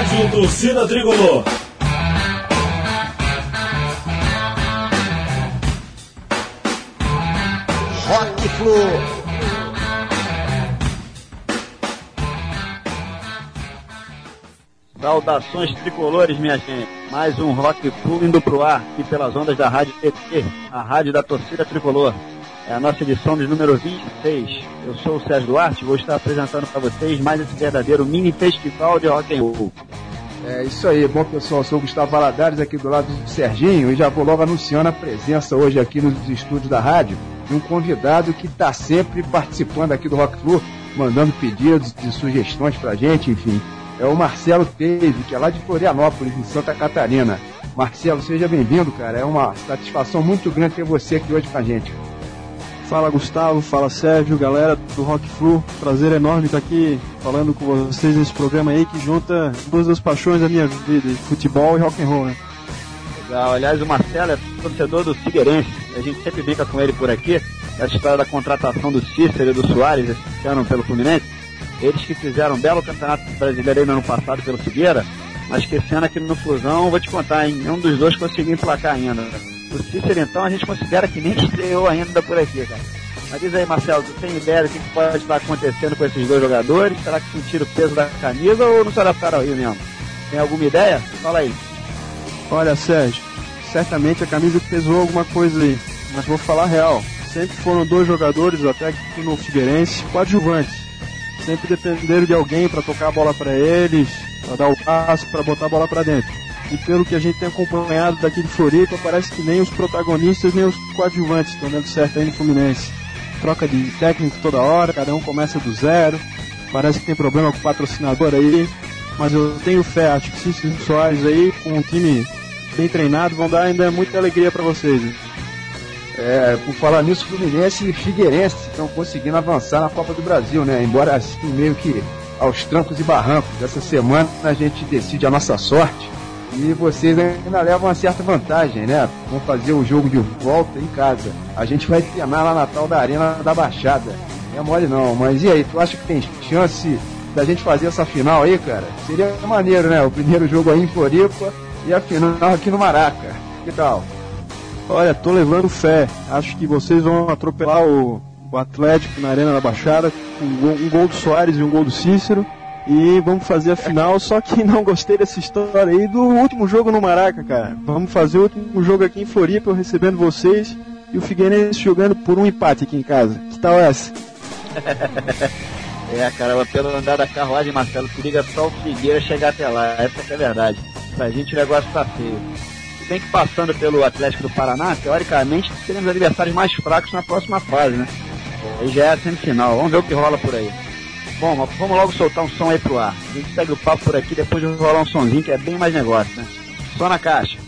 Rádio Torcida Tricolor. Rock Flu. Saudações tricolores, minha gente. Mais um Rock Flu indo pro ar aqui pelas ondas da Rádio TT, a rádio da Torcida Tricolor. É a nossa edição de número 26. Eu sou o Sérgio Duarte e vou estar apresentando para vocês mais esse verdadeiro mini festival de rock and roll. É isso aí, bom pessoal, eu sou o Gustavo Valadares aqui do lado do Serginho e já vou logo anunciando a presença hoje aqui nos estúdios da rádio de um convidado que está sempre participando aqui do Rock Flu, mandando pedidos de sugestões pra gente, enfim. É o Marcelo Teve, que é lá de Florianópolis, em Santa Catarina. Marcelo, seja bem-vindo, cara, é uma satisfação muito grande ter você aqui hoje com a gente. Fala Gustavo, fala Sérgio, galera do Rock Flu, prazer enorme estar aqui falando com vocês nesse programa aí que junta duas das paixões da minha vida, futebol e rock and roll, né? Legal, aliás o Marcelo é torcedor do Figueirense, a gente sempre brinca com ele por aqui, a história da contratação do Cícero e do Soares esse ano pelo Fluminense, eles que fizeram um belo campeonato brasileiro aí no ano passado pelo Figueira, mas que esse ano aqui no Flusão, vou te contar, hein, um dos dois conseguiu emplacar ainda, O Cícero, então, a gente considera que nem estreou ainda por aqui, cara. Mas diz aí, Marcelo, tu tem ideia do que pode estar acontecendo com esses dois jogadores? Será que sentiram o peso da camisa ou não se adaptaram aí mesmo? Tem alguma ideia? Fala aí. Olha, Sérgio, certamente a camisa pesou alguma coisa aí, mas vou falar a real. Sempre foram dois jogadores, até aqui no Figueirense, coadjuvantes. Sempre dependeram de alguém para tocar a bola para eles, para dar o passo, para botar a bola para dentro. E pelo que a gente tem acompanhado daqui de Floripa, parece que nem os protagonistas, nem os coadjuvantes estão dando certo aí no Fluminense. Troca de técnico toda hora, cada um começa do zero, parece que tem problema com o patrocinador aí, mas eu tenho fé, acho que Cícero e Soares aí, com um time bem treinado, vão dar ainda muita alegria para vocês. Por falar nisso, Fluminense e Figueirense estão conseguindo avançar na Copa do Brasil, né? Embora assim, meio que aos trancos e barrancos. Essa semana a gente decide a nossa sorte. E vocês ainda levam uma certa vantagem, né? Vão fazer o jogo de volta em casa. A gente vai treinar lá na tal da Arena da Baixada. Não é mole não, mas e aí? Tu acha que tem chance da gente fazer essa final aí, cara? Seria maneiro, né? O primeiro jogo aí em Floripa e a final aqui no Maraca. Que tal? Olha, tô levando fé. Acho que vocês vão atropelar o Atlético na Arena da Baixada com um gol do Soares e um gol do Cícero. E vamos fazer a final, só que não gostei dessa história aí do último jogo no Maraca, cara. Vamos fazer o último jogo aqui em Floripa, eu recebendo vocês e o Figueirense jogando por um empate aqui em casa. Que tal essa? Cara, pelo andar da carruagem, Marcelo, que liga só o Figueira chegar até lá, essa que é a verdade. Pra gente o negócio tá feio. Se bem que passando pelo Atlético do Paraná, teoricamente teremos adversários mais fracos na próxima fase, né? Aí já é a semifinal, vamos ver o que rola por aí. Bom, vamos logo soltar um som aí pro ar. A gente segue o papo por aqui, depois de rolar um sonzinho que é bem mais negócio, né? Só na caixa.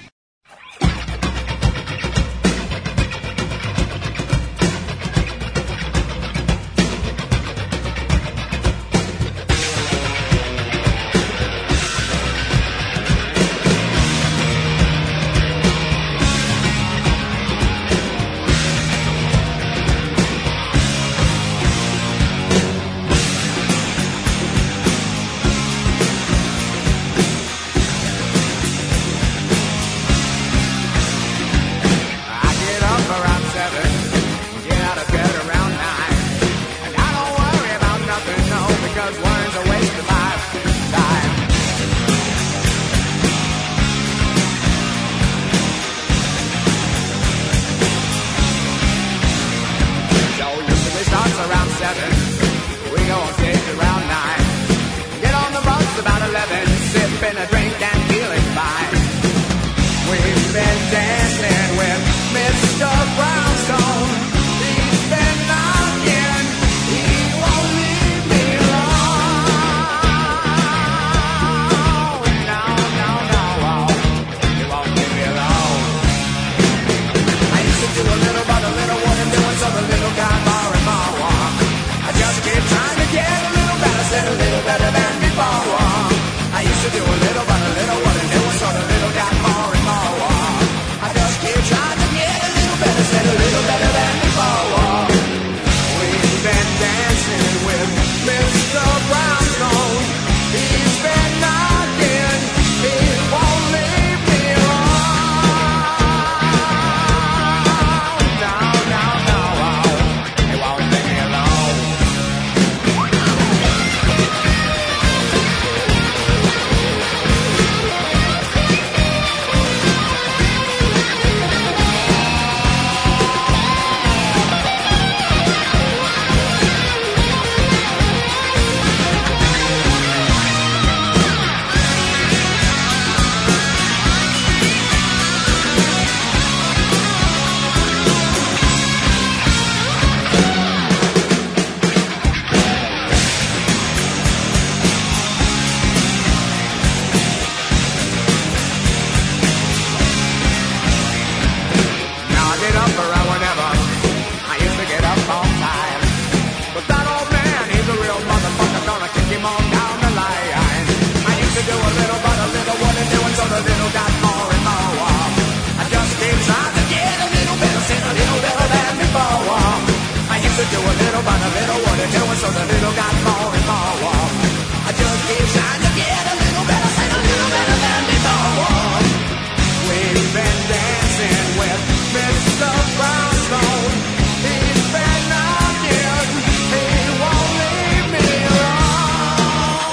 so the little got more and more warm. I just keep trying to get a little better, say a little better than before. We've been dancing with Mr. Brownstone. He's been knocking, he won't leave me alone.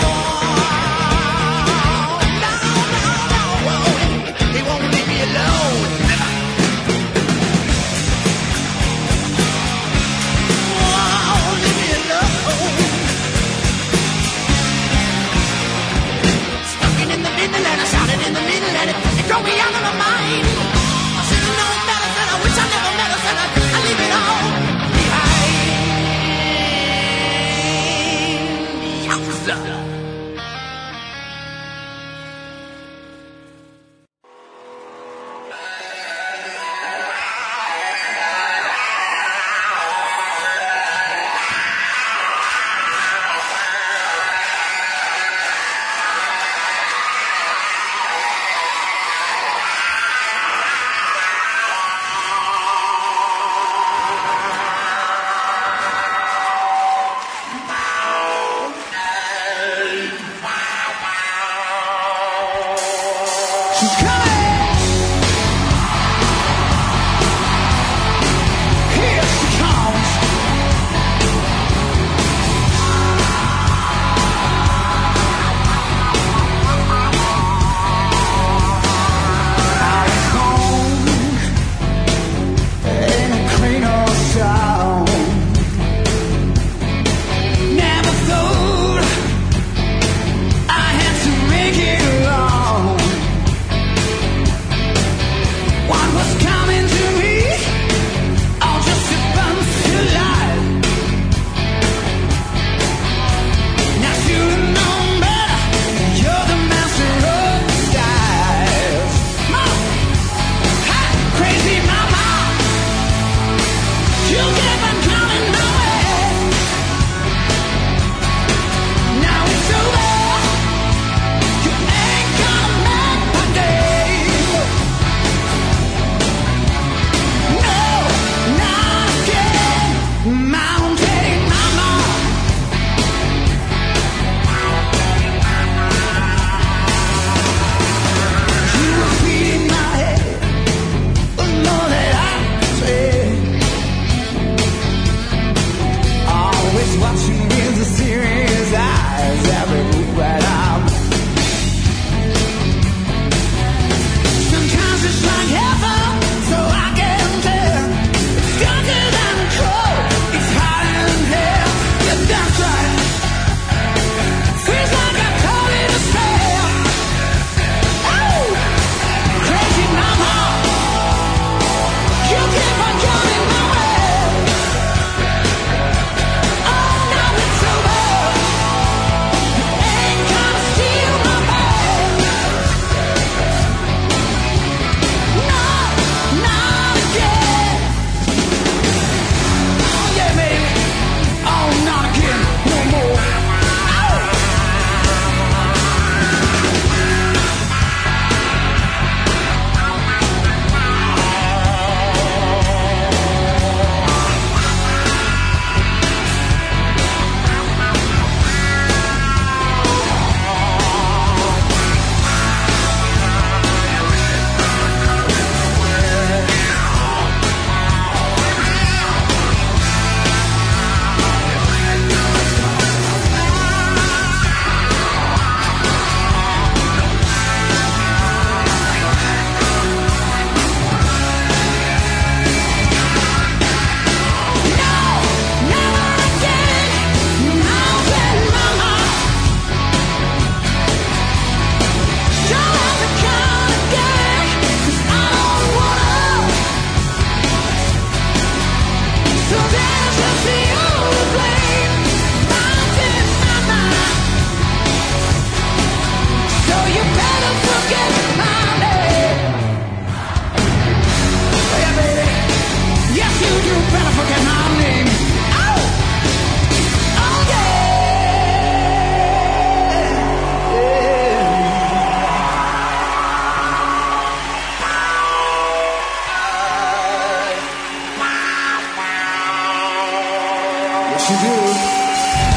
No, he won't leave me alone. In the middle and it drove me out of my mind. I should have known better, said I wish I never met her, said I leave it all behind. Yowza. you do.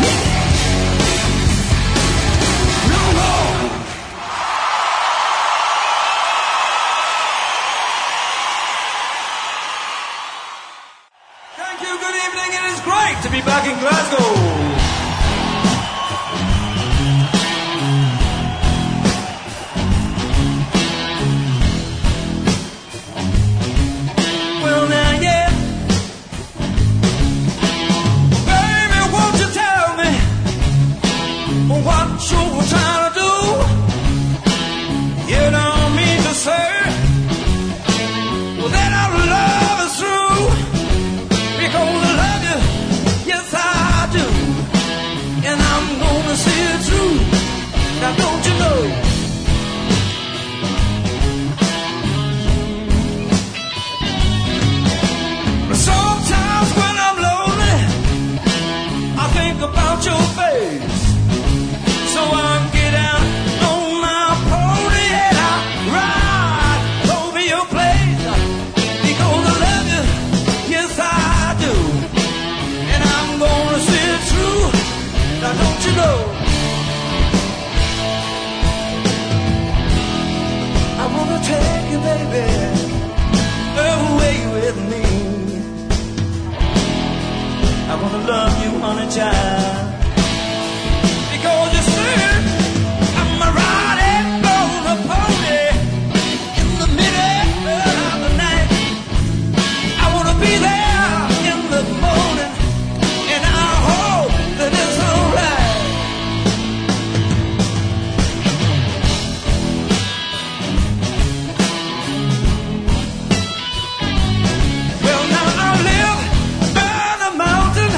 evening, it is great to be back in Glasgow. What you're trying to do, you don't mean to say that our love is through, because I love you, yes I do, and I'm gonna see it through. Now don't you know? Sometimes when I'm lonely, I think about your face. So I get out on my pony and I ride over your place, because I love you, yes I do, and I'm gonna see it through. Now don't you know? I wanna take you, baby, away with me. I wanna love you, honey child. Because you see, I'm riding on a pony in the middle of the night. I wanna be there in the morning, and I hope that it's alright. Well, now I live by the mountain,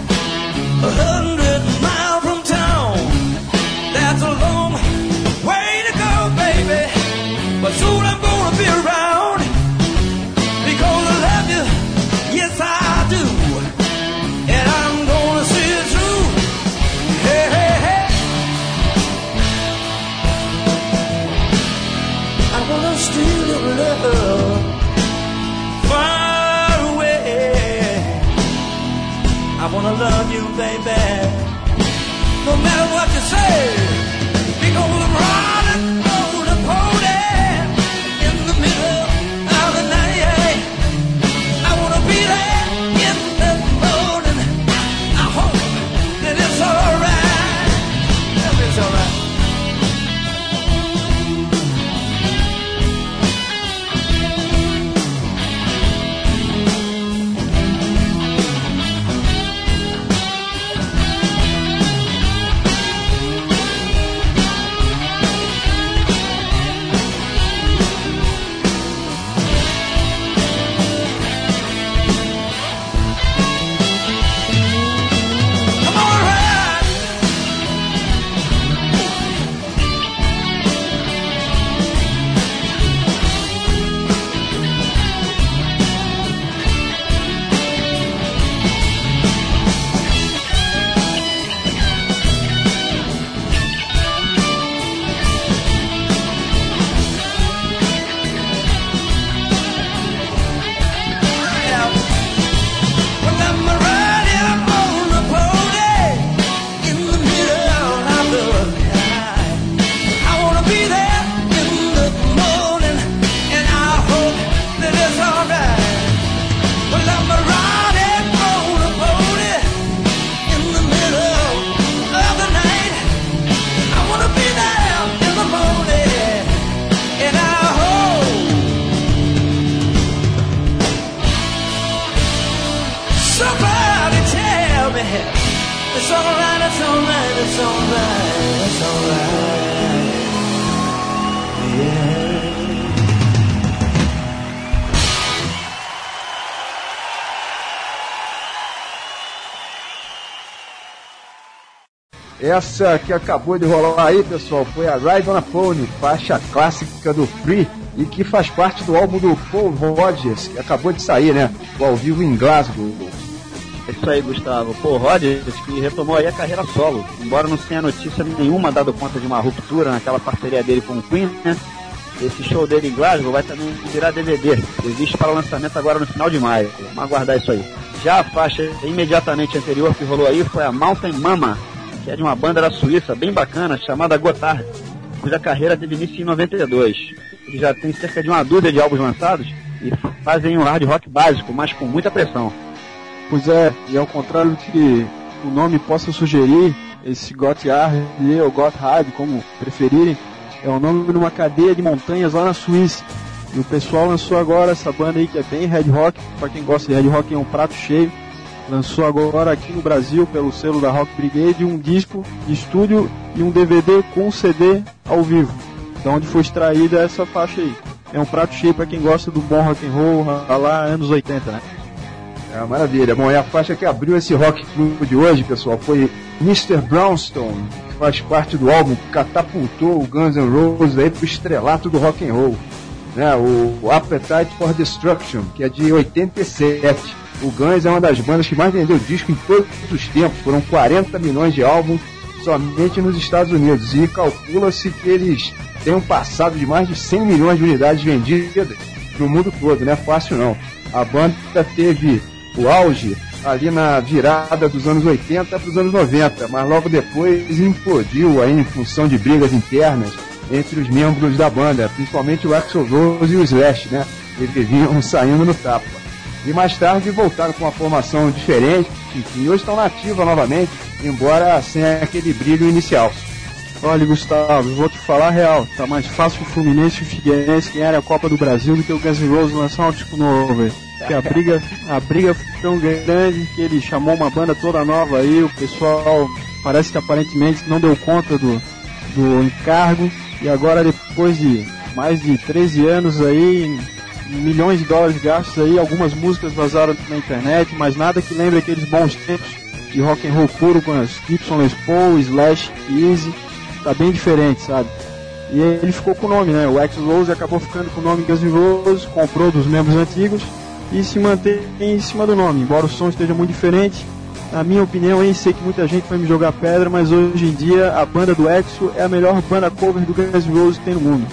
100 miles from town. That's a long way to go, baby, but soon I'm gonna be around, because I love you, yes I do, and I'm gonna see it through. Hey, hey, hey, I wanna steal your love far away. I wanna love you, baby, no matter what you say, because I'm riding on a pony in the middle of the night. I wanna be there in the morning. I hope that it's alright. That it's alright. Essa que acabou de rolar aí, pessoal, foi a Ride on a Pony, faixa clássica do Free, e que faz parte do álbum do Paul Rodgers, que acabou de sair, né? Ao vivo em Glasgow. É isso aí, Gustavo. Paul Rodgers, que retomou aí a carreira solo, embora não tenha notícia nenhuma dado conta de uma ruptura naquela parceria dele com o Queen, né? Esse show dele em Glasgow vai também virar DVD, previsto para o lançamento agora no final de maio. Vamos aguardar isso aí. Já a faixa imediatamente anterior que rolou aí foi a Mountain Mama, que é de uma banda da Suíça bem bacana, chamada Gotthard, cuja carreira teve início em 92. Eles já têm cerca de uma dúzia de álbuns lançados e fazem um hard rock básico, mas com muita pressão. Pois é, e ao contrário do que o nome possa sugerir, esse Gotthard ou Gotthard, como preferirem, é o nome de uma cadeia de montanhas lá na Suíça. E o pessoal lançou agora essa banda aí que é bem Red Rock, para quem gosta de Red Rock é um prato cheio. Lançou agora aqui no Brasil, pelo selo da Rock Brigade, um disco de estúdio e um DVD com CD ao vivo, da onde foi extraída essa faixa aí. É um prato cheio para quem gosta do bom rock and roll lá anos 80, né? É, maravilha. Bom, e a faixa que abriu esse Rock Club de hoje, pessoal, foi Mr. Brownstone, que faz parte do álbum que catapultou o Guns N' Roses aí pro estrelato do rock and roll, né? O Appetite for Destruction, que é de 87. O Guns é uma das bandas que mais vendeu disco em todos os tempos. Foram 40 milhões de álbuns somente nos Estados Unidos. E calcula-se que eles têm um passado de mais de 100 milhões de unidades vendidas no mundo todo. Não é fácil, não. A banda teve o auge ali na virada dos anos 80 para os anos 90, mas logo depois implodiu aí em função de brigas internas entre os membros da banda, principalmente o Axl Rose e o Slash, né? Eles viviam saindo no tapa. E mais tarde voltaram com uma formação diferente, e hoje estão na ativa novamente, embora sem aquele brilho inicial. Olha, Gustavo, vou te falar a real, tá mais fácil o Fluminense e o Figueirense ganharem a Copa do Brasil do que o Guns N' Roses lançar um disco novo, velho. Porque a briga foi tão grande que ele chamou uma banda toda nova aí, o pessoal parece que aparentemente não deu conta do encargo, e agora depois de mais de 13 anos aí, milhões de dólares gastos aí, algumas músicas vazaram na internet, mas nada que lembre aqueles bons tempos de rock and roll puro com as Gibson Les Paul, Slash e Easy. Tá bem diferente, sabe? E ele ficou com o nome, né? O Axl Rose acabou ficando com o nome Guns N' Roses, comprou dos membros antigos e se mantém em cima do nome, embora o som esteja muito diferente. Na minha opinião, aí sei que muita gente vai me jogar pedra, mas hoje em dia a banda do Axl é a melhor banda cover do Guns N' Roses que tem no mundo.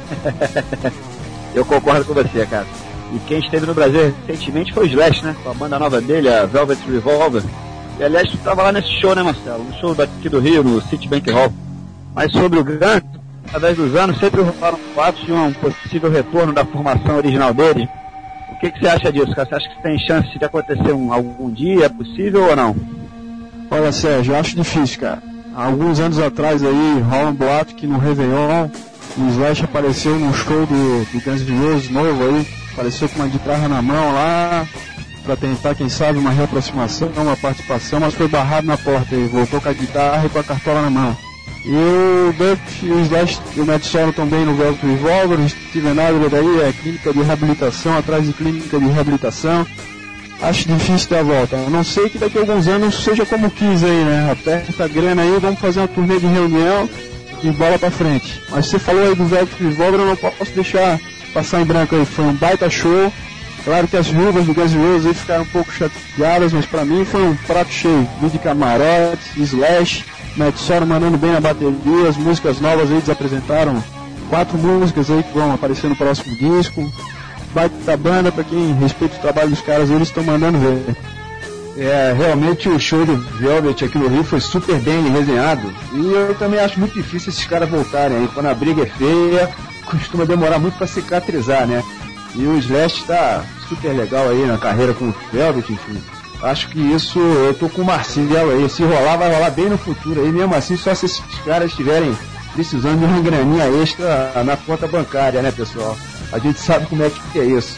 Eu concordo com você, cara. E quem esteve no Brasil recentemente foi o Slash, né? Com a banda nova dele, a Velvet Revolver. E aliás, tu estava lá nesse show, né, Marcelo? No show daqui do Rio, no Citibank Hall. Mas sobre o Guns, através dos anos, sempre rolaram boatos de um possível retorno da formação original dele. O que você acha disso, cara? Você acha que tem chance de acontecer algum dia? É possível ou não? Olha, Sérgio, eu acho difícil, cara. Há alguns anos atrás aí, rola um boato que no Réveillon o Slash apareceu num show do Guns N' Roses novo aí, apareceu com uma guitarra na mão lá, pra tentar, quem sabe, uma reaproximação, uma participação, mas foi barrado na porta e voltou com a guitarra e com a cartola na mão. E o Duff e o Slash e o Matt Sorum também no Velvet Revolver, o Steven Adler daí é clínica de reabilitação, atrás de clínica de reabilitação. Acho difícil dar a volta. A não sei que daqui a alguns anos seja como quis aí, né? Aperta a grana aí, vamos fazer uma turnê de reunião e bola pra frente. Mas você falou aí do Velvet Revolver, eu não posso deixar passar em branco aí. Foi um baita show. Claro que as viúvas do Guns N' Roses aí ficaram um pouco chateadas, mas pra mim foi um prato cheio. Vídeo camarote, Slash, Matt Sorum mandando bem na bateria, as músicas novas aí eles apresentaram 4 músicas aí que vão aparecer no próximo disco. Baita banda, pra quem respeita o trabalho dos caras, eles estão mandando ver. É, realmente o show do Velvet aqui no Rio foi super bem resenhado. E eu também acho muito difícil esses caras voltarem aí. Quando a briga é feia, costuma demorar muito pra cicatrizar, né? E o Slash tá super legal aí na carreira com o Velvet, enfim. Acho que isso, eu tô com o Marcelo aí. Se rolar, vai rolar bem no futuro aí. Mesmo assim, só se esses caras estiverem precisando de uma graninha extra na conta bancária, né, pessoal? A gente sabe como é que é isso.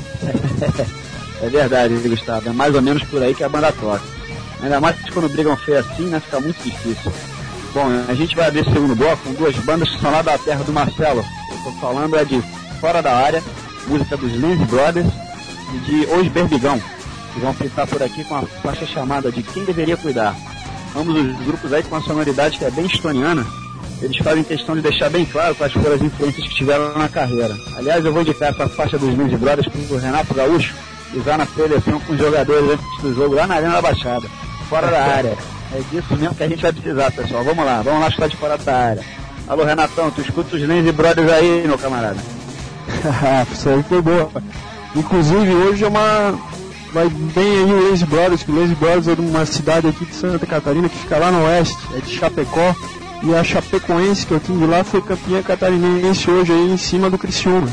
É verdade, Gustavo. É mais ou menos por aí que a banda toca. Ainda mais quando brigam feio assim, né? Fica muito difícil. Bom, a gente vai abrir o segundo bloco com 2 bandas que são lá da terra do Marcelo. Eu tô falando é de Fora da Área, música dos Lindsay Brothers e de Os Berbigão, que vão pintar por aqui com a faixa chamada de Quem Deveria Cuidar. Ambos os grupos aí com uma sonoridade que é bem estoniana. Eles fazem questão de deixar bem claro quais foram as influências que tiveram na carreira. Aliás, eu vou indicar essa faixa dos Lindsay Brothers pro Renato Gaúcho usar na seleção com os jogadores antes do jogo lá na Arena da Baixada. Fora da área. É disso mesmo que a gente vai precisar, pessoal. Vamos lá chutar de fora da área. Alô, Renatão, tu escuta os Lindsay Brothers aí, meu camarada? Isso aí foi boa. Inclusive, hoje vai bem aí o Lindsay Brothers, que o Lindsay Brothers é de uma cidade aqui de Santa Catarina que fica lá no oeste, é de Chapecó. E a Chapecoense, que é o time de lá, foi campeã catarinense hoje aí em cima do Criciúma.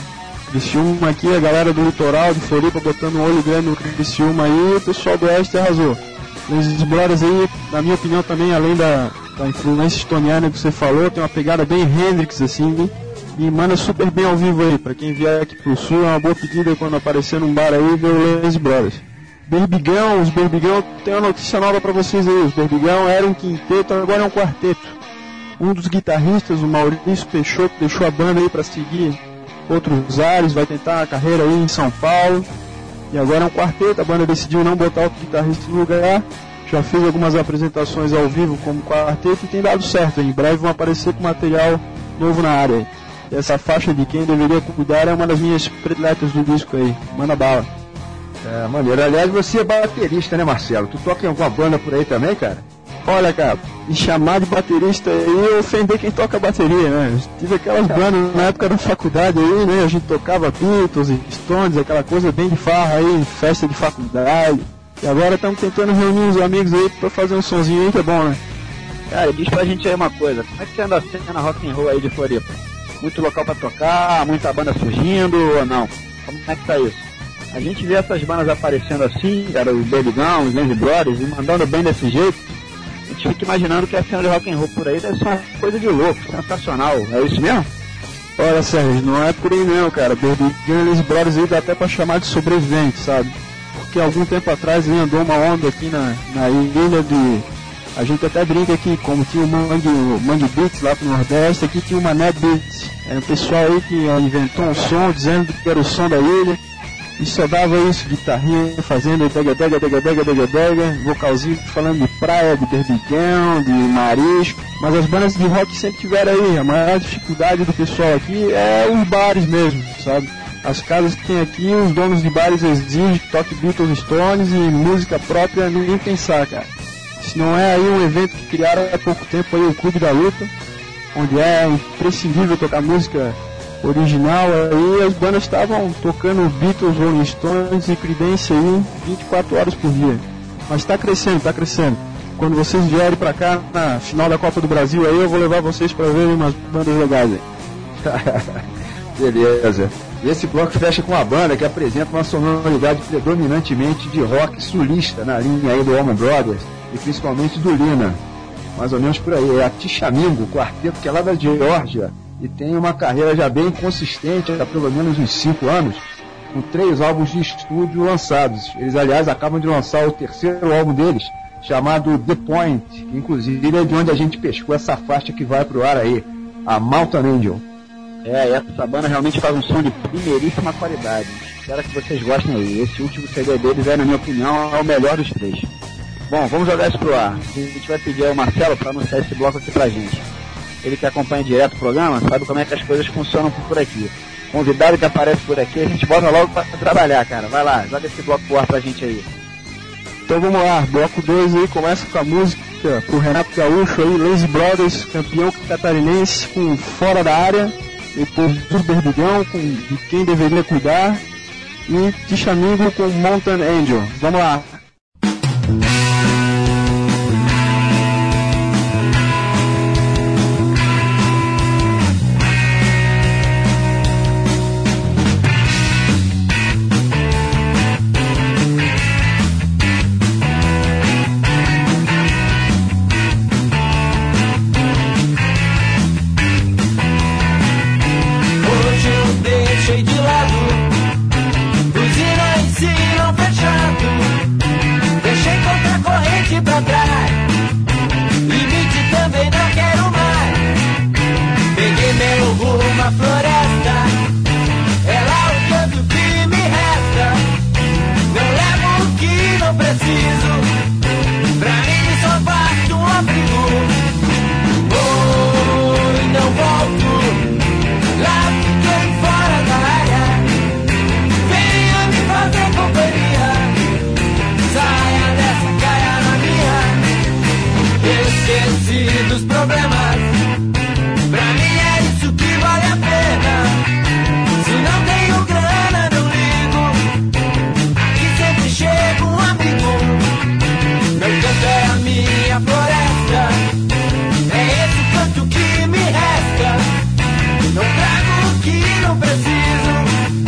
Criciúma aqui, a galera do litoral, de Floripa, botando um olho grande no Criciúma aí, o pessoal do Oeste arrasou. Os Brothers aí, na minha opinião também, além da influência estoniana que você falou, tem uma pegada bem Hendrix, assim, e manda super bem ao vivo aí. Pra quem vier aqui pro Sul, é uma boa pedida quando aparecer num bar aí, ver o Lazy Brothers. Berbigão, os Berbigão, tem uma notícia nova pra vocês aí. Os Berbigão eram um quinteto, agora é um quarteto. Um dos guitarristas, o Maurício Peixoto, deixou a banda aí pra seguir outros ares, vai tentar a carreira aí em São Paulo. E agora é um quarteto, a banda decidiu não botar outro guitarrista no lugar. Já fez algumas apresentações ao vivo como quarteto e tem dado certo. Em breve vão aparecer com material novo na área. E essa faixa de Quem Deveria Cuidar é uma das minhas prediletas do disco aí. Manda bala. É, maneiro. Aliás, você é baterista, né, Marcelo? Tu toca em alguma banda por aí também, cara? Olha, cara, me chamar de baterista aí é ofender quem toca bateria, né? Tive aquelas bandas na época da faculdade aí, né? A gente tocava Beatles, Stones, aquela coisa bem de farra aí, festa de faculdade. E agora estamos tentando reunir uns amigos aí pra fazer um sonzinho aí que é bom, né? Cara, diz pra gente aí uma coisa, como é que você anda sendo na rock and roll aí de Floripa? Muito local pra tocar, muita banda surgindo ou não? Como é que tá isso? A gente vê essas bandas aparecendo assim, cara, os Berbigão, os Lazy Brothers, e mandando bem desse jeito. A gente fica imaginando que a cena de rock and roll por aí deve ser uma coisa de louco, sensacional. É isso mesmo? Olha, Sérgio, não é por aí não, cara. Berbigão e Lazy Brothers aí dá até pra chamar de sobrevivente, sabe? Porque algum tempo atrás ele andou uma onda aqui na ilha de... A gente até brinca aqui, como tinha o Mangue Beats lá pro Nordeste, aqui tinha o Mané Beats. Era um pessoal aí que inventou um som, dizendo que era o som da ilha. E só dava isso, guitarrinha, fazendo dega, vocalzinho falando de praia, de berbigão, de marisco. Mas as bandas de rock sempre tiveram aí. A maior dificuldade do pessoal aqui é os bares mesmo, sabe? As casas que tem aqui, os donos de bares exigem que toque Beatles, Stones e música própria, nem pensar, cara. Se não é aí um evento que criaram há pouco tempo aí, o Clube da Luta, onde é imprescindível tocar música original, aí as bandas estavam tocando Beatles, Rolling Stones e Creedence aí 24 horas por dia. Mas tá crescendo. Quando vocês vierem pra cá na final da Copa do Brasil aí, eu vou levar vocês pra ver umas bandas legais aí. Beleza. E esse bloco fecha com uma banda que apresenta uma sonoridade predominantemente de rock sulista, na linha aí do Allman Brothers e principalmente do Lina. Mais ou menos por aí. É a Tishamingo, quarteto que é lá da Geórgia e tem uma carreira já bem consistente, há pelo menos uns 5 anos, com 3 álbuns de estúdio lançados. Eles, aliás, acabam de lançar o 3º álbum deles, chamado The Point, que inclusive é de onde a gente pescou essa faixa que vai pro ar aí, a Mountain Angel. Essa banda realmente faz um som de primeiríssima qualidade. Espero que vocês gostem aí. Esse último CD deles na minha opinião, é o melhor dos 3. Bom, vamos jogar isso pro ar. A gente vai pedir ao Marcelo para anunciar esse bloco aqui pra gente. Ele que acompanha direto o programa, sabe como é que as coisas funcionam por aqui. Convidado que aparece por aqui, a gente bota logo pra trabalhar, cara. Vai lá, joga esse bloco pro ar pra gente aí. Então vamos lá, bloco 2 aí, começa com a música pro Renato Gaúcho aí, Lazy Brothers, campeão catarinense com Fora da Área, depois do Berbigão com De Quem Deveria Cuidar e Tishamingo com Mountain Angel. Vamos lá. Não trago o que não preciso.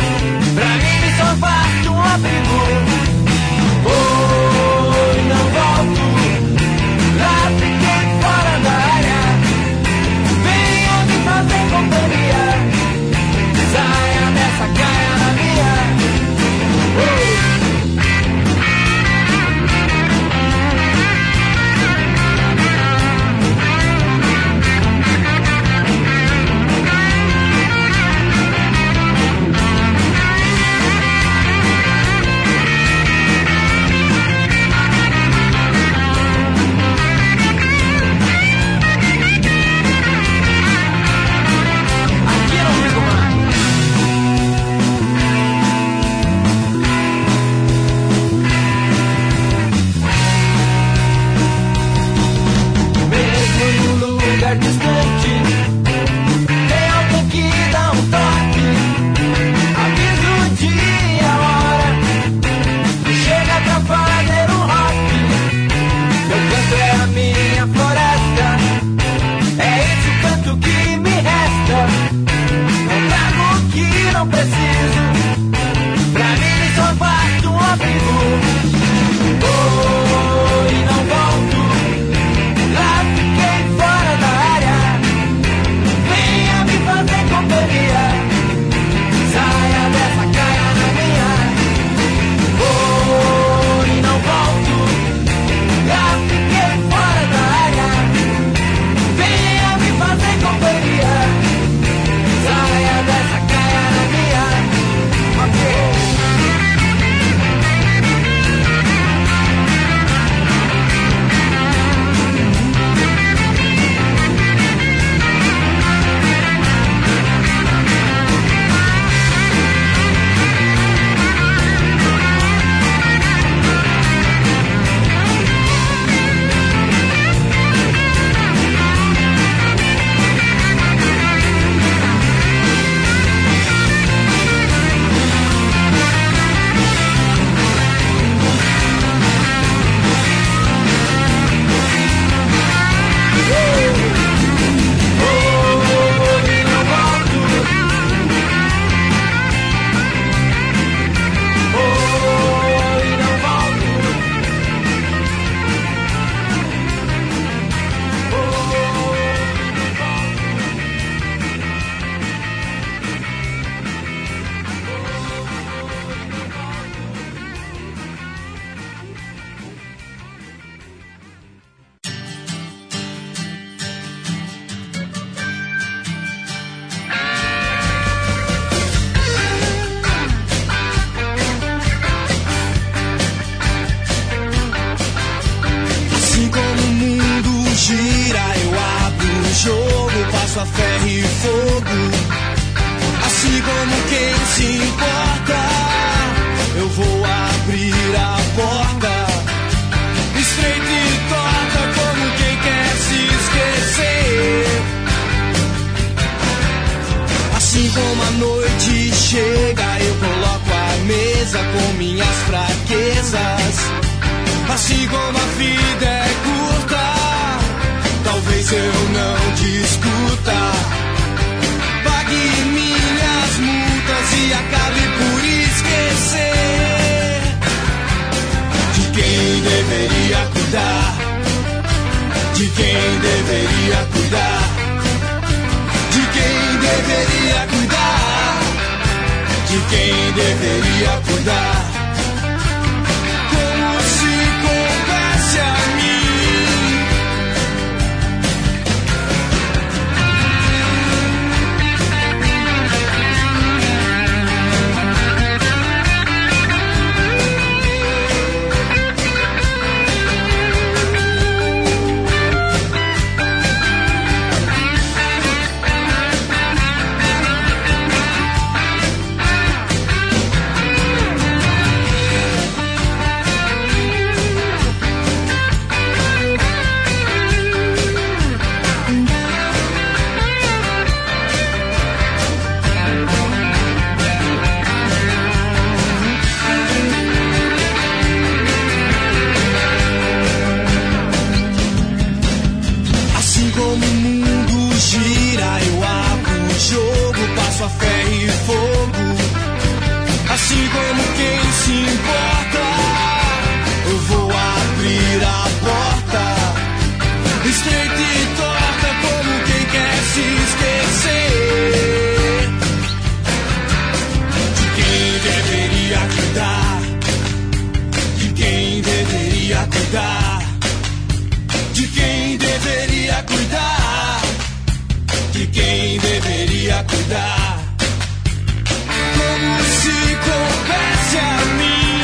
como a vida é curta, talvez eu não discuta. Pague minhas multas e acabe por esquecer de quem deveria cuidar, de quem deveria cuidar, de quem deveria cuidar, de quem deveria cuidar. Como se coubesse a mim. Assim como quem se importa, eu vou abrir a porta, estreita e torta como quem quer se esquecer de quem deveria cuidar, de quem deveria cuidar, de quem deveria cuidar, de quem deveria cuidar. Como se coubesse a mim,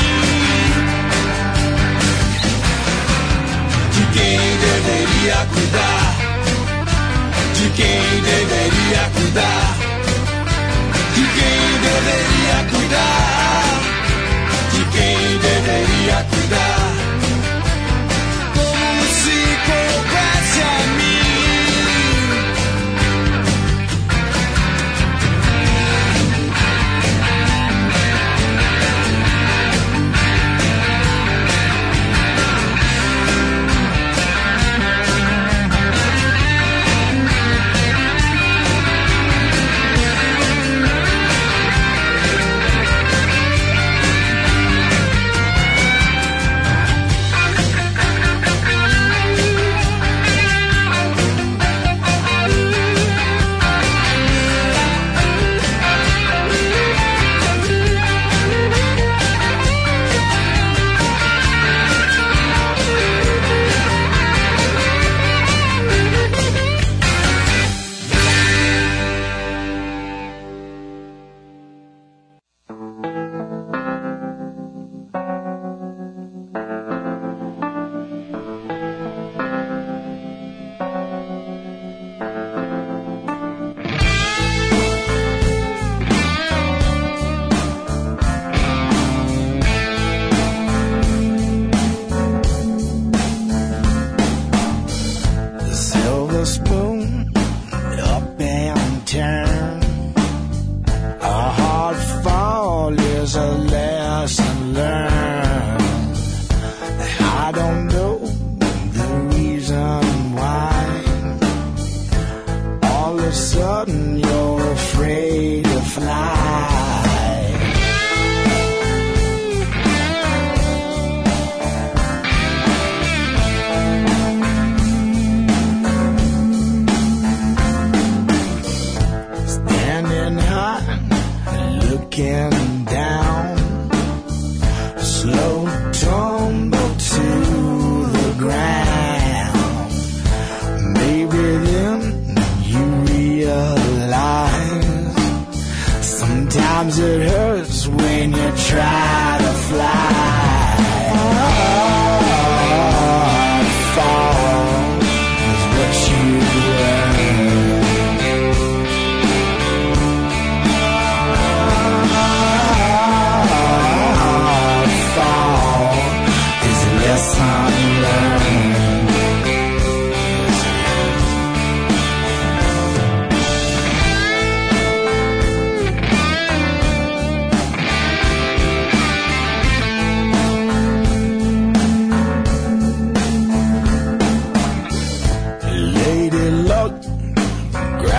de quem deveria cuidar, de quem deveria cuidar, de quem deveria cuidar, de quem deveria cuidar. Como se coubesse a mim.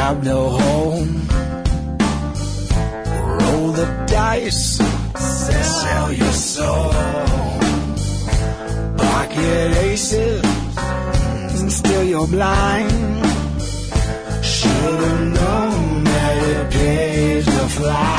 have no home. Roll the dice, sell your soul. Pocket aces, and still you're blind. Should've known that it pays to fly.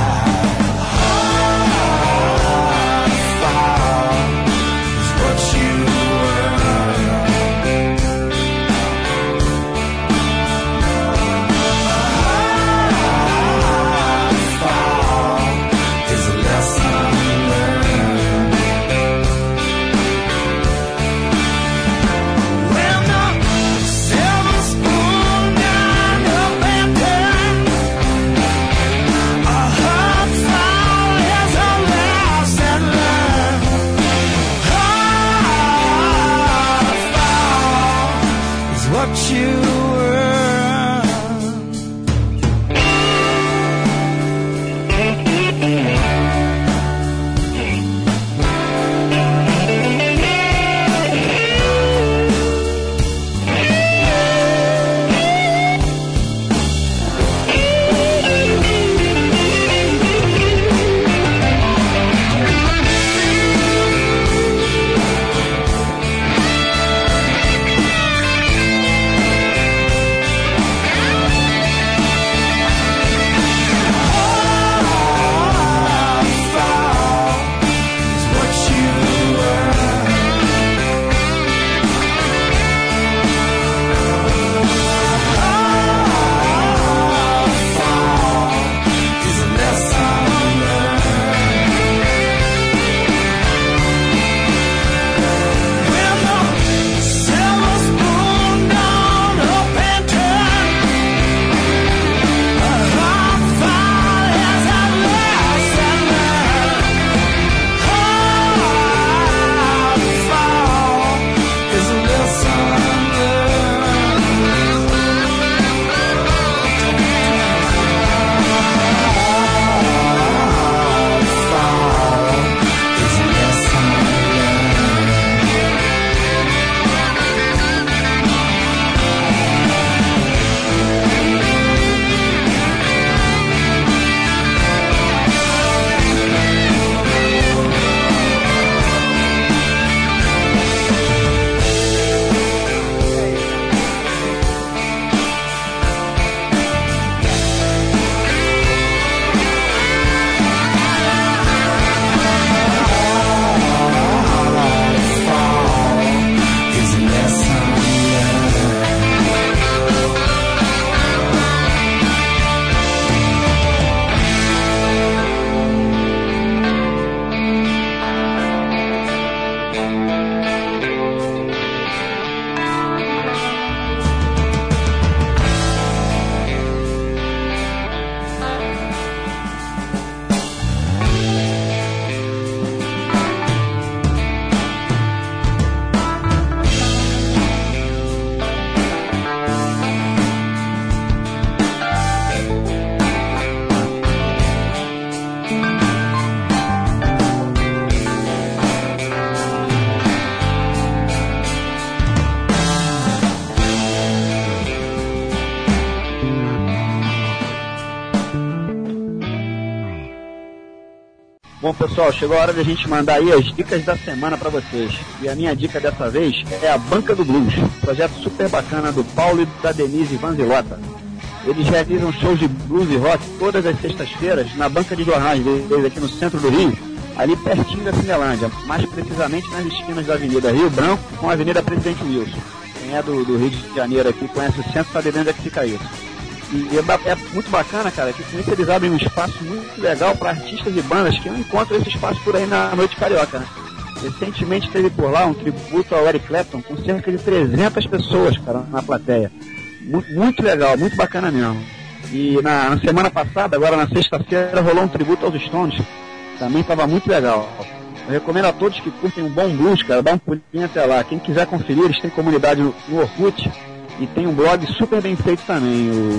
Bom, pessoal, chegou a hora de a gente mandar aí as dicas da semana pra vocês. E a minha dica dessa vez é a Banca do Blues, projeto super bacana do Paulo e da Denise Vanzilota. Eles realizam shows de blues e rock todas as sextas-feiras na banca de jornais deles aqui no centro do Rio, ali pertinho da Cinelândia, mais precisamente nas esquinas da Avenida Rio Branco com a Avenida Presidente Wilson. Quem é do Rio de Janeiro aqui conhece o centro, sabe bem onde é que fica isso. E é muito bacana, cara, que com isso eles abrem um espaço muito legal para artistas e bandas que não encontram esse espaço por aí na Noite Carioca, né? Recentemente teve por lá um tributo ao Eric Clapton com cerca de 300 pessoas, cara, na plateia. Muito legal, muito bacana mesmo. E na semana passada, agora na sexta-feira, rolou um tributo aos Stones. Também estava muito legal. Eu recomendo a todos que curtem um bom blues, cara, dá um pulinho até lá. Quem quiser conferir, eles têm comunidade no Orkut. E tem um blog super bem feito também, o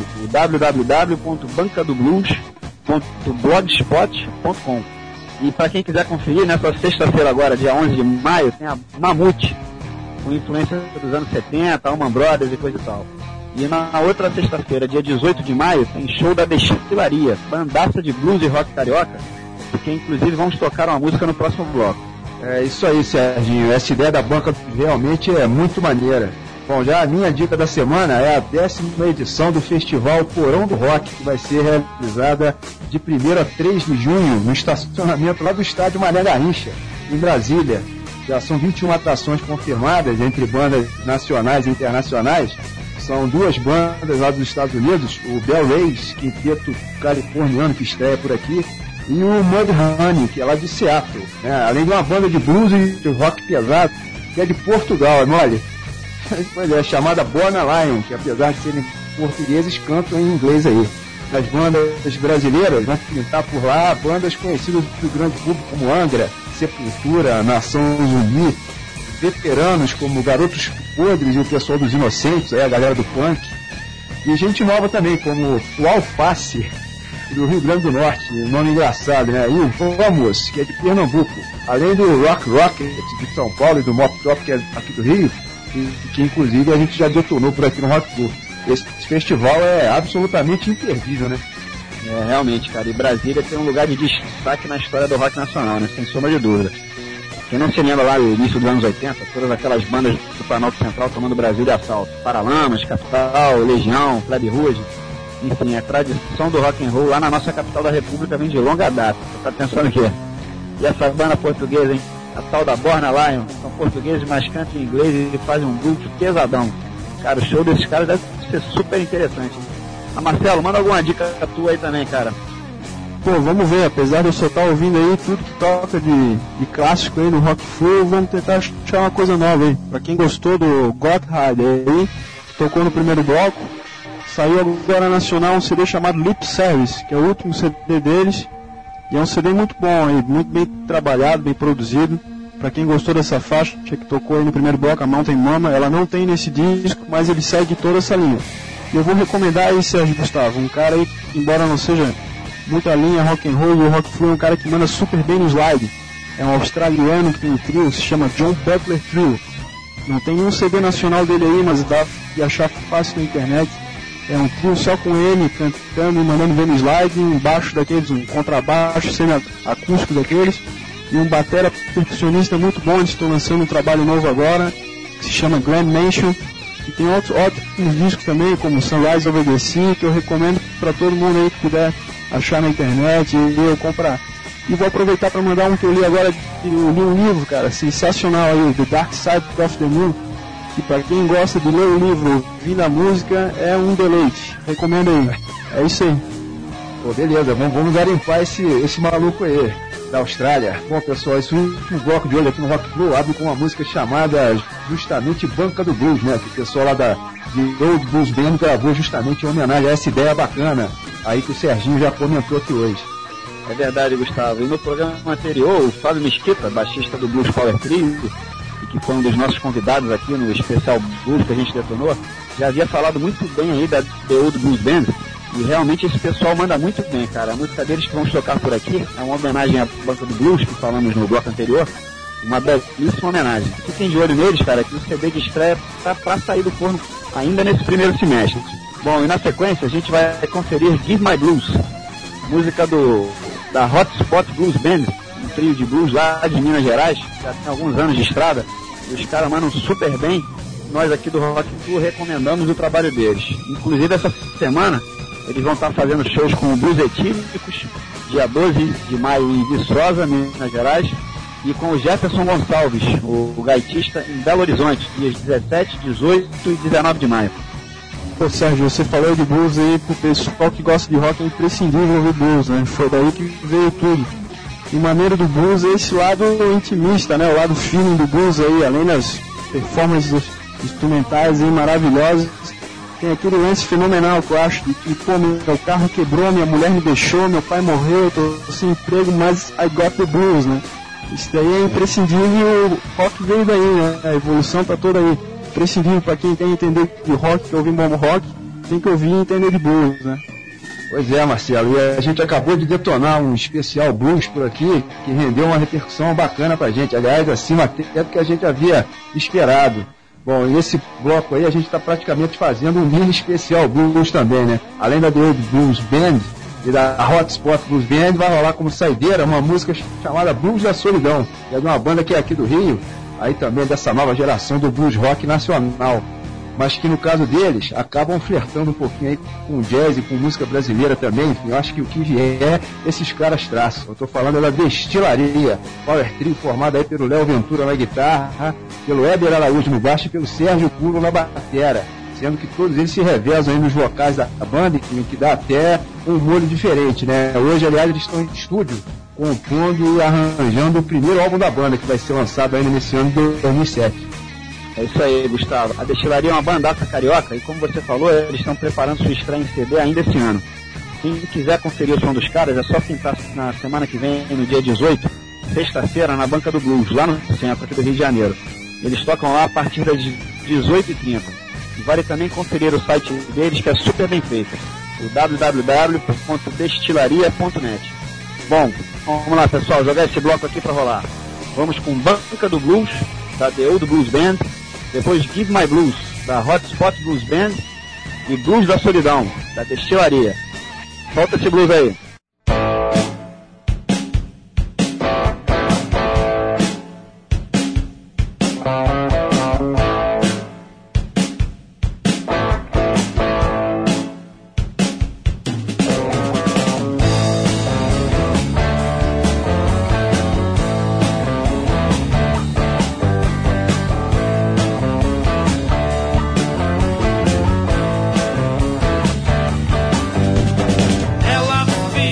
www.bancadoblues.blogspot.com. E para quem quiser conferir, nessa sexta-feira agora, dia 11 de maio, tem a Mamute, com influência dos anos 70, Allman Brothers e coisa e tal. E na outra sexta-feira, dia 18 de maio, tem show da Destilaria, bandaça de blues e rock carioca, porque inclusive vamos tocar uma música no próximo bloco. É isso aí, Serginho. Essa ideia da banca realmente é muito maneira. Bom, já a minha dica da semana é a 10ª edição do Festival Porão do Rock, que vai ser realizada de 1º a 3 de junho no estacionamento lá do estádio Mané Garrincha, em Brasília. Já são 21 atrações confirmadas entre bandas nacionais e internacionais. São 2 bandas lá dos Estados Unidos, o Bell Rays, quinteto californiano que estreia por aqui, e o Mudhoney, que é lá de Seattle, né? Além de uma banda de blues e rock pesado, que é de Portugal, é mole? Pois é, chamada Born a Lion, que apesar de serem portugueses, cantam em inglês aí. As bandas brasileiras vão pintar por lá bandas conhecidas do grande público como Angra, Sepultura, Nação Zumbi, veteranos como Garotos Podres e o pessoal dos Inocentes, aí a galera do punk, e gente nova também, como o Alface, do Rio Grande do Norte, nome engraçado, né? E o Vamos, que é de Pernambuco, além do Rock Rocket de São Paulo e do Mop Top, que é aqui do Rio, que inclusive a gente já detonou por aqui no Rock Tour. Esse festival é absolutamente imperdível, né? É, realmente, cara, e Brasília tem um lugar de destaque na história do rock nacional, né? Sem sombra de dúvida. Quem não se lembra lá no início dos anos 80, todas aquelas bandas do Planalto Central tomando o Brasil de assalto. Paralamas, Capital, Legião, Plebe Ruge. Enfim, a tradição do rock and roll lá na nossa capital da República vem de longa data. Você tá pensando o quê? E essa banda portuguesa, hein? A tal da Born a Lion. São portugueses, mas cantam em inglês e fazem um blues pesadão. Cara, o show desses caras deve ser super interessante. Ah, Marcelo, manda alguma dica tua aí também, cara. Pô, vamos ver, apesar de eu só estar ouvindo aí tudo que toca de clássico aí no Rock Full, vamos tentar achar uma coisa nova aí. Pra quem gostou do Gotthard aí, que tocou no primeiro bloco, saiu agora nacional um CD chamado Lip Service, que é o último CD deles, e é um CD muito bom aí, muito bem trabalhado, bem produzido. Pra quem gostou dessa faixa que tocou aí no primeiro bloco, a Mountain Mama, ela não tem nesse disco, mas ele segue toda essa linha. E eu vou recomendar aí, Sérgio Gustavo, um cara aí, embora não seja muita linha rock and roll, e o rock flu é um cara que manda super bem no slide. É um australiano que tem um trio, se chama John Butler Trio. Não tem nenhum CD nacional dele aí, mas dá de achar fácil na internet. É um trio só com ele, cantando e mandando ver no slide, um baixo daqueles, um contrabaixo semi-acústico daqueles, e um batera percussionista muito bom. Eles estão lançando um trabalho novo agora, que se chama Glen Mansion. E tem outros ótimos discos também, como Sunrise Over the Sea, que eu recomendo para todo mundo aí que puder achar na internet e eu comprar. E vou aproveitar para mandar um que eu li agora, eu li um livro, cara, sensacional aí, The Dark Side of the Moon, que para quem gosta de ler o livro, ouvir a música, é um deleite. Recomendo aí. É isso aí. Pô, beleza, vamos garimpar esse maluco aí, da Austrália. Bom, pessoal, esse último bloco de hoje aqui no Rock Flu abre com uma música chamada justamente Banca do Blues, né? Que o pessoal lá de Old Blues Band gravou justamente em homenagem a essa ideia bacana aí que o Serginho já comentou aqui hoje. É verdade, Gustavo. E no programa anterior, o Fábio Mesquita, baixista do Blues Power Trio, e que foi um dos nossos convidados aqui no especial Blues que a gente detonou, já havia falado muito bem aí da The Old Blues Band, e realmente esse pessoal manda muito bem, cara. A música deles que vamos tocar por aqui é uma homenagem à Banca do Blues, que falamos no bloco anterior, uma belíssima homenagem. Fiquem de olho neles, cara, que o CD de estreia tá pra sair do forno ainda nesse primeiro semestre. Bom, e na sequência a gente vai conferir Give My Blues, música da Hotspot Blues Band, um trio de blues lá de Minas Gerais, já tem alguns anos de estrada, e os caras mandam super bem. Nós aqui do Rock Tour recomendamos o trabalho deles. Inclusive essa semana eles vão estar fazendo shows com o Blues Etílicos, dia 12 de maio em Viçosa, Minas Gerais, e com o Jefferson Gonçalves, o gaitista, em Belo Horizonte, dias 17, 18 e 19 de maio. Pô, Sérgio, você falou de blues aí, pro pessoal que gosta de rock é imprescindível ouvir blues, né? Foi daí que veio tudo. E maneira do blues é esse lado intimista, né? O lado feeling do blues aí, além das performances instrumentais aí maravilhosas, tem aquele lance fenomenal que eu acho, de que, pô, meu carro quebrou, minha mulher me deixou, meu pai morreu, eu tô sem emprego, mas I got the blues, né? Isso daí é imprescindível e o rock veio daí, né? A evolução tá toda aí. Imprescindível para quem quer entender de rock, quer ouvir bom rock, tem que ouvir e entender de blues, né? Pois é, Marcelo, e a gente acabou de detonar um especial blues por aqui, que rendeu uma repercussão bacana pra gente, aliás, acima até do que a gente havia esperado. Bom, e nesse bloco aí a gente está praticamente fazendo um mini especial blues também, né? Além da The Old Blues Band e da Hotspot Blues Band, vai rolar como saideira uma música chamada Blues da Solidão, que é de uma banda que é aqui do Rio, aí também dessa nova geração do blues rock nacional, mas que no caso deles acabam flertando um pouquinho aí com jazz e com música brasileira também. Enfim, eu acho que o que vier esses caras traçam. Eu tô falando da Destilaria, Power Trio formado aí pelo Léo Ventura na guitarra, pelo Éber Araújo no baixo e pelo Sérgio Pulo na batera, sendo que todos eles se revezam aí nos vocais da banda, que dá até um molho diferente, né? Hoje, aliás, eles estão em estúdio compondo e arranjando o primeiro álbum da banda, que vai ser lançado ainda nesse ano de 2007. É isso aí, Gustavo. A Destilaria é uma bandaça carioca e, como você falou, eles estão preparando sua estreia em CD ainda esse ano. Quem quiser conferir o som dos caras, é só pintar na semana que vem, no dia 18, sexta-feira, na Banca do Blues, lá no centro aqui do Rio de Janeiro. Eles tocam lá a partir das 18h30. E vale também conferir o site deles, que é super bem feito, o www.destilaria.net. Bom, vamos lá, pessoal, jogar esse bloco aqui pra rolar. Vamos com Banca do Blues, da The Old Blues Band, depois Give My Blues, da Hotspot Blues Band, e Blues da Solidão, da Destilaria. Solta esse blues aí. Ela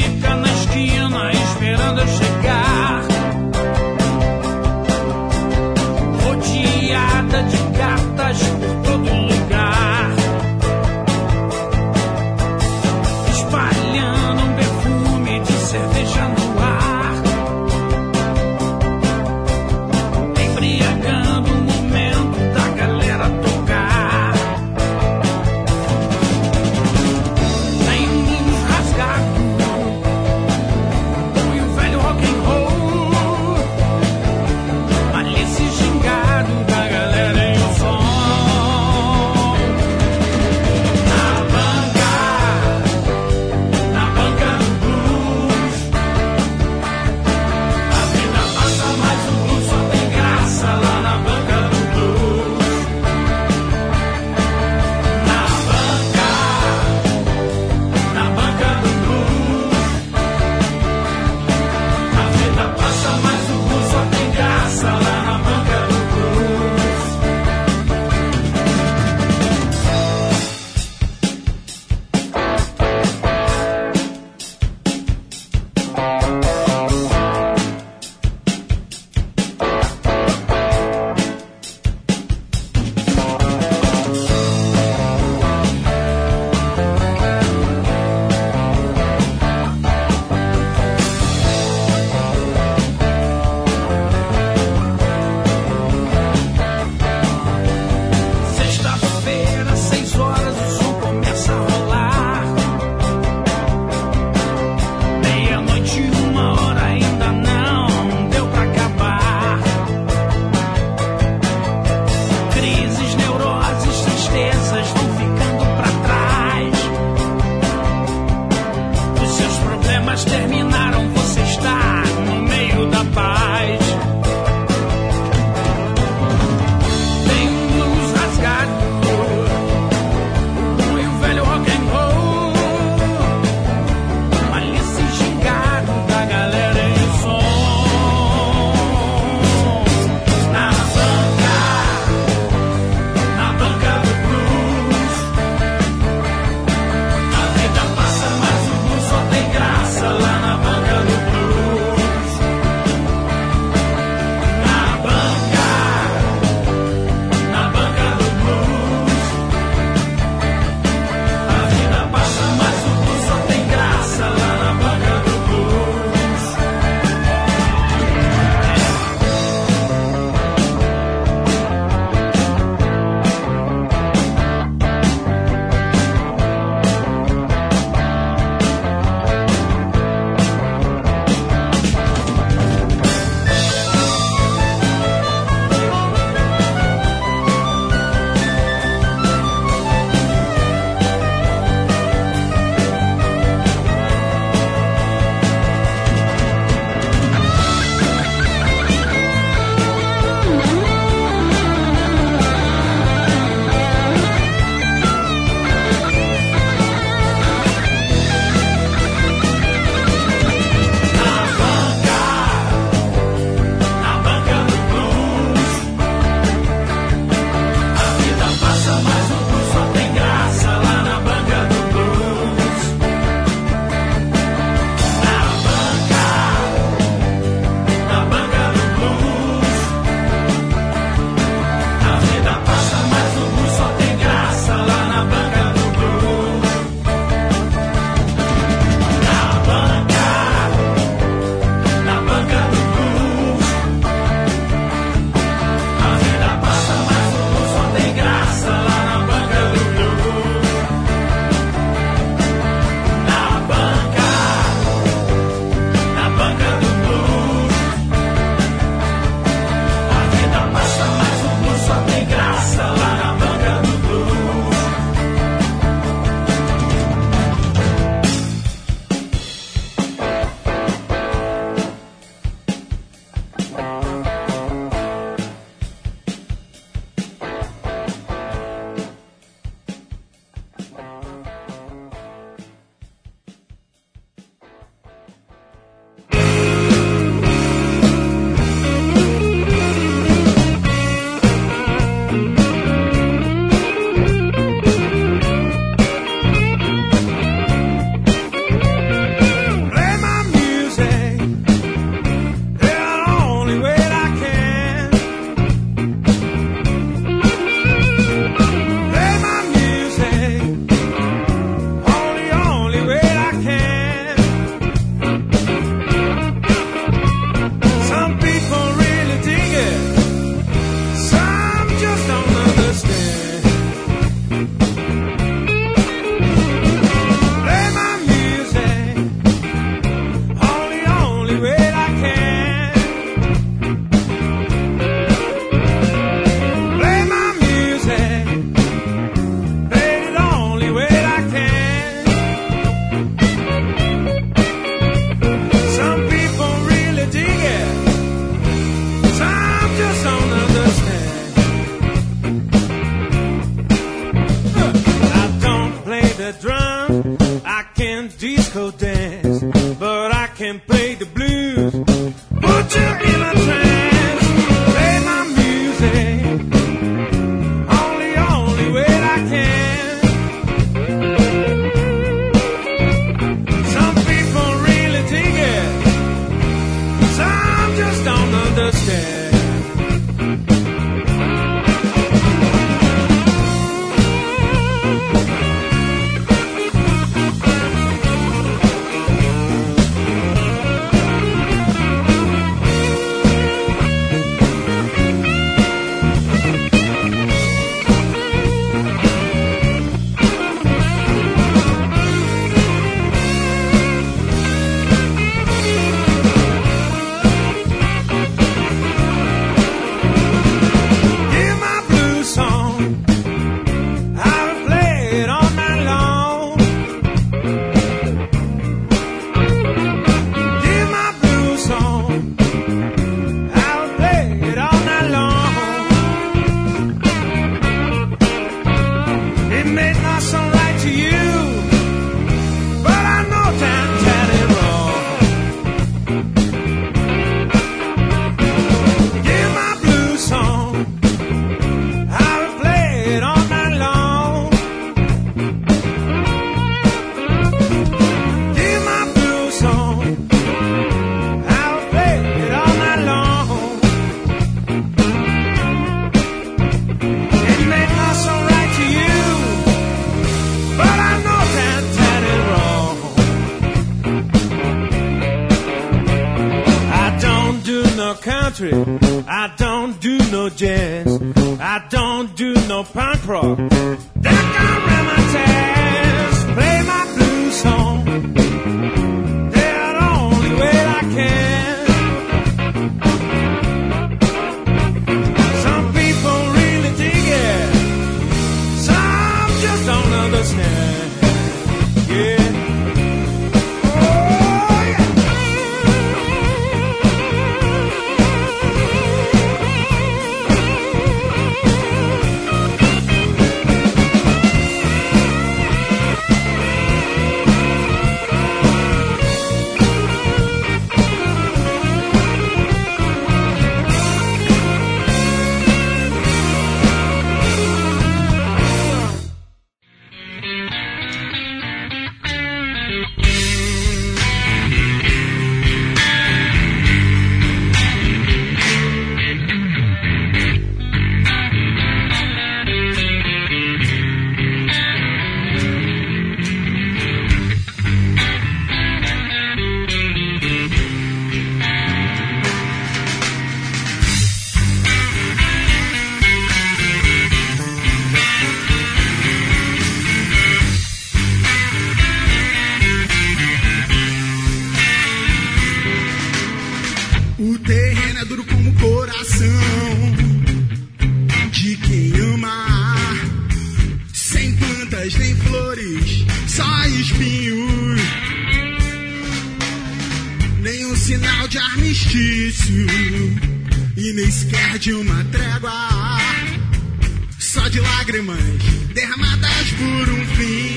jazz. I don't do no punk rock. That can rhythmatic, play my blues song. They're the only way I can. Some people really dig it. Some just don't understand. Yeah. O terreno é duro como o coração de quem ama. Sem plantas nem flores, só espinhos. Nenhum sinal de armistício e nem sequer de uma trégua. Só de lágrimas derramadas por um fim.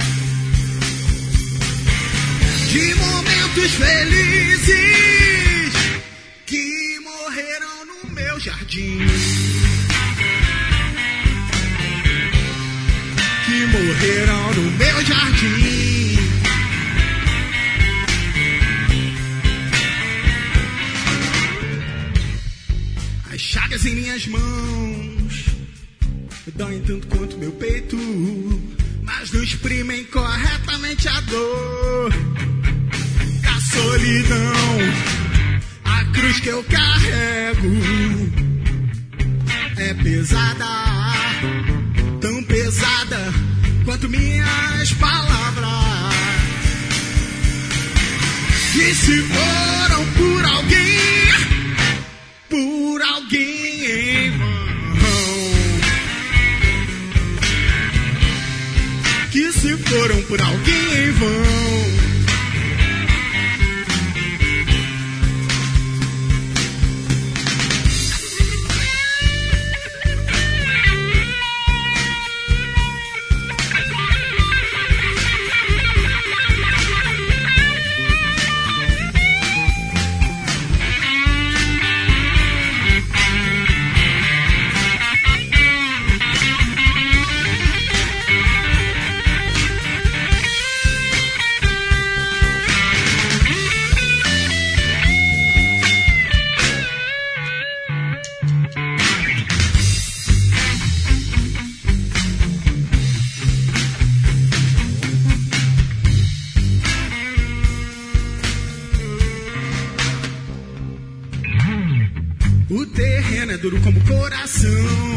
De momentos felizes que morreram no meu jardim. Que morreram no meu jardim. As chagas em minhas mãos doem tanto quanto meu peito, mas não exprimem corretamente a dor. A solidão, a cruz que eu carrego é pesada, tão pesada quanto minhas palavras, que se foram por alguém em vão, que se foram por alguém em vão. O terreno é duro como o coração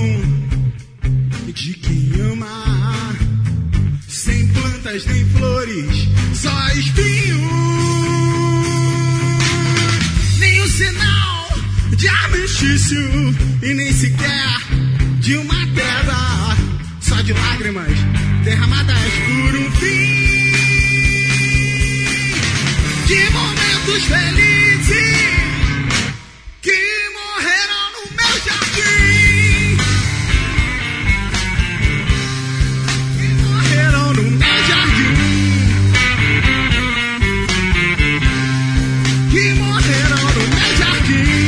de quem ama. Sem plantas nem flores, só espinhos. Nenhum sinal de armistício e nem sequer de uma treva. Só de lágrimas derramadas por um fim. De momentos felizes que morreram no meu jardim. Que morreram no meu jardim. Que morreram no meu jardim.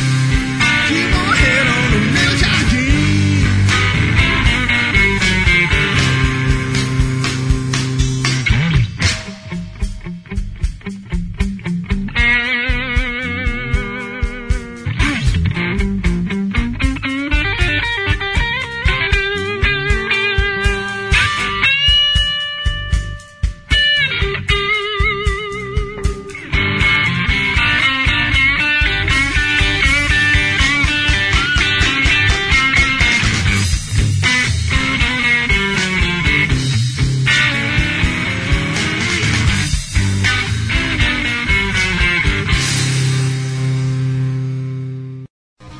Que morreram no meu jardim.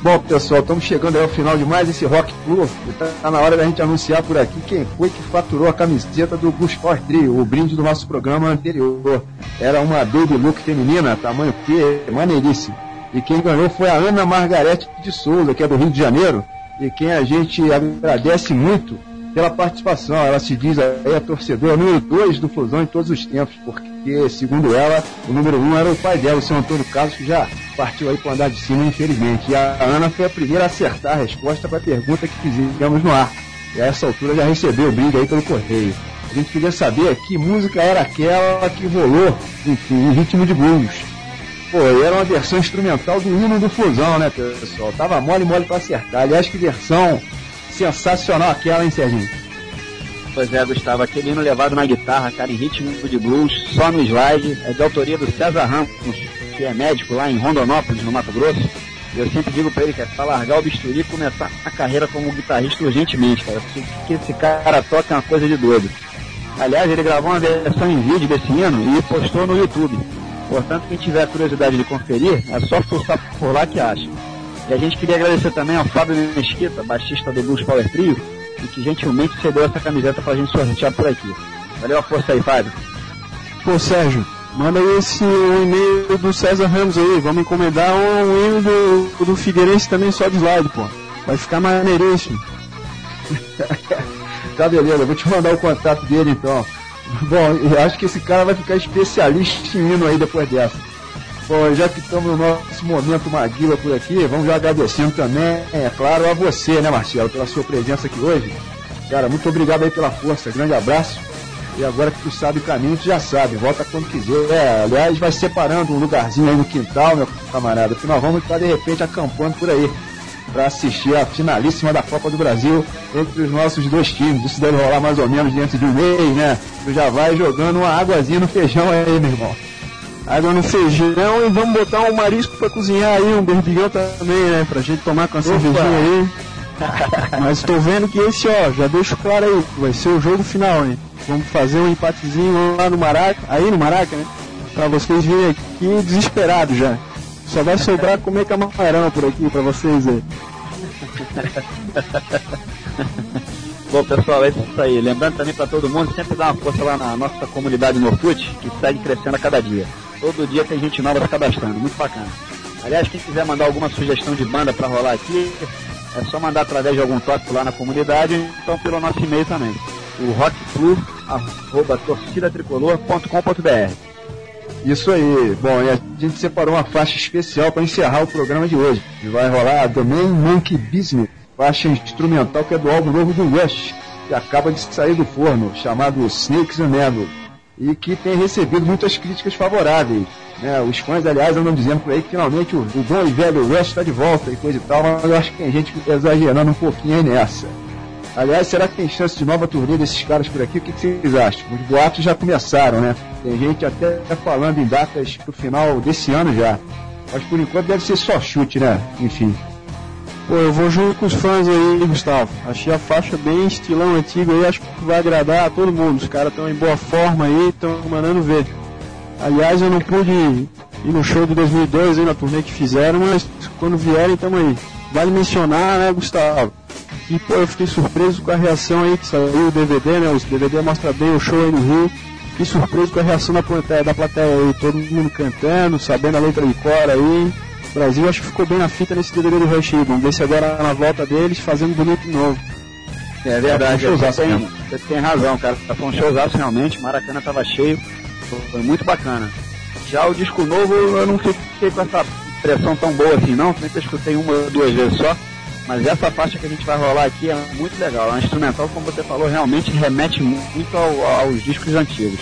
Bom, pessoal, estamos chegando aí ao final de mais esse Rock Flu. Tá na hora da gente anunciar por aqui quem foi que faturou a camiseta do Blues Power Trio, o brinde do nosso programa anterior. Era uma Baby Look feminina, tamanho P, maneiríssimo. E quem ganhou foi a Ana Margarete de Souza, que é do Rio de Janeiro, e quem a gente agradece muito pela participação. Ela se diz aí a torcedora número 2 do Flusão em todos os tempos, porque, segundo ela, o número 1 era o pai dela, o seu Antônio Carlos, que já partiu aí para andar de cima, infelizmente. E a Ana foi a primeira a acertar a resposta para a pergunta que fizemos no ar. E a essa altura já recebeu o brinde aí pelo correio. A gente queria saber que música era aquela que rolou, enfim, em ritmo de blues. Pô, era uma versão instrumental do hino do Flusão, né, pessoal? Tava mole para acertar. Aliás, que versão sensacional aquela, hein, Serginho? Pois é, Gustavo, aquele hino levado na guitarra, cara, em ritmo de blues, só no slide, é de autoria do César Ramos, que é médico lá em Rondonópolis, no Mato Grosso. Eu sempre digo pra ele que é pra largar o bisturi e começar a carreira como guitarrista urgentemente, cara, porque esse cara toca uma coisa de doido. Aliás, ele gravou uma versão em vídeo desse hino e postou no YouTube. Portanto, quem tiver curiosidade de conferir, é só forçar por lá que acha. E a gente queria agradecer também ao Fábio Mesquita, baixista do Blues Power Trio, e que gentilmente cedeu essa camiseta pra gente sortear por aqui. Valeu a força aí, Fábio. Pô, Sérgio, manda aí esse e-mail do César Ramos aí, vamos encomendar um e-mail do Figueirense também só de slide, pô. Vai ficar maneiríssimo. Tá, beleza, eu vou te mandar o contato dele então. Bom, eu acho que esse cara vai ficar especialista em hino aí depois dessa. Bom, já que estamos no nosso momento Maguila por aqui, vamos já agradecendo também, é claro, a você, né, Marcelo, pela sua presença aqui hoje. Cara, muito obrigado aí pela força, grande abraço. E agora que tu sabe o caminho, tu já sabe, volta quando quiser. Aliás, vai separando um lugarzinho aí no quintal, meu camarada, porque nós vamos estar de repente acampando por aí para assistir a finalíssima da Copa do Brasil entre os nossos dois times. Isso deve rolar mais ou menos dentro de um mês, né? Tu já vai jogando uma águazinha no feijão aí, meu irmão. Água no feijão e vamos botar um marisco pra cozinhar aí, um berbigão também, né? Pra gente tomar com a cervejinha aí. Mas tô vendo que esse, ó, já deixo claro aí, vai ser o jogo final, hein? Vamos fazer um empatezinho lá no Maraca, aí no Maraca, né? Pra vocês virem aqui desesperados já. Só vai sobrar comer camarão por aqui pra vocês aí. Bom, pessoal, é isso aí. Lembrando também para todo mundo, sempre dá uma força lá na nossa comunidade no Orkut, que segue crescendo a cada dia. Todo dia tem gente nova se cadastrando, muito bacana. Aliás, quem quiser mandar alguma sugestão de banda para rolar aqui, é só mandar através de algum tópico lá na comunidade, então pelo nosso e-mail também. O rockflu@torcidatricolor.com.br. Isso aí. Bom, e a gente separou uma faixa especial para encerrar o programa de hoje. E vai rolar The Main Monkey Business, faixa instrumental que é do álbum novo do Rush, que acaba de sair do forno, chamado Snakes and Evil, e que tem recebido muitas críticas favoráveis. Né? Os fãs, aliás, andam dizendo por aí que finalmente o bom e velho Rush está de volta e coisa e tal, mas eu acho que tem gente exagerando um pouquinho aí nessa. Aliás, será que tem chance de nova turnê desses caras por aqui? O que vocês acham? Os boatos já começaram, né? Tem gente até falando em datas pro final desse ano já. Mas por enquanto deve ser só chute, né? Enfim. Pô, eu vou junto com os fãs aí, Gustavo. Achei a faixa bem estilão antigo aí, acho que vai agradar a todo mundo. Os caras estão em boa forma aí, estão mandando ver. Aliás, eu não pude ir no show de 2002 aí, na turnê que fizeram, mas quando vierem, tamo aí. Vale mencionar, né, Gustavo? E, pô, eu fiquei surpreso com a reação aí que saiu o DVD, né? O DVD mostra bem o show aí no Rio. Fiquei surpreso com a reação da plateia aí, todo mundo cantando, sabendo a letra de cor aí. O Brasil acho que ficou bem na fita nesse DVD do Rush aí. Vamos ver se agora na volta deles fazendo bonito de novo. É verdade, você tem razão, cara. Foi um showzaço realmente, Maracanã tava cheio, foi muito bacana. Já o disco novo eu não fiquei com essa impressão tão boa assim não, sempre eu escutei uma ou duas vezes só. Mas essa faixa que a gente vai rolar aqui é muito legal. A instrumental, como você falou, realmente remete muito aos discos antigos.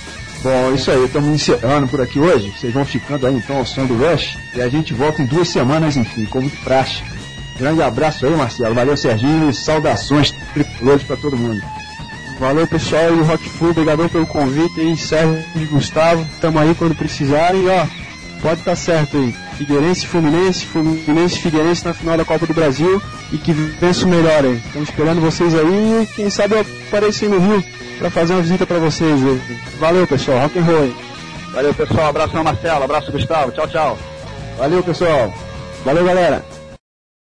Bom, isso aí, estamos encerrando por aqui hoje. Vocês vão ficando aí então ao som do Rush. E a gente volta em 2 semanas, enfim, como de praxe. Grande abraço aí, Marcelo. Valeu, Serginho. E saudações tricolores para todo mundo. Valeu, pessoal do Rock Flu. Obrigadão pelo convite aí, Sérgio e Gustavo. Tamo aí quando precisarem. Ó, pode estar certo aí. Figueirense, Fluminense, Figueirense na final da Copa do Brasil e que vença o melhor aí. Estamos esperando vocês aí e quem sabe eu apareço aí no Rio para fazer uma visita para vocês aí. Valeu, pessoal, rock and roll aí. Valeu, pessoal, abraço Marcelo, abraço Gustavo, tchau, tchau. Valeu, pessoal. Valeu, galera.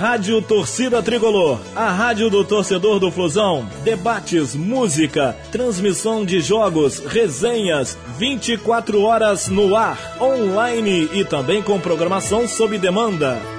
Rádio Torcida Tricolor, a rádio do torcedor do Flusão. Debates, música, transmissão de jogos, resenhas, 24 horas no ar, online e também com programação sob demanda.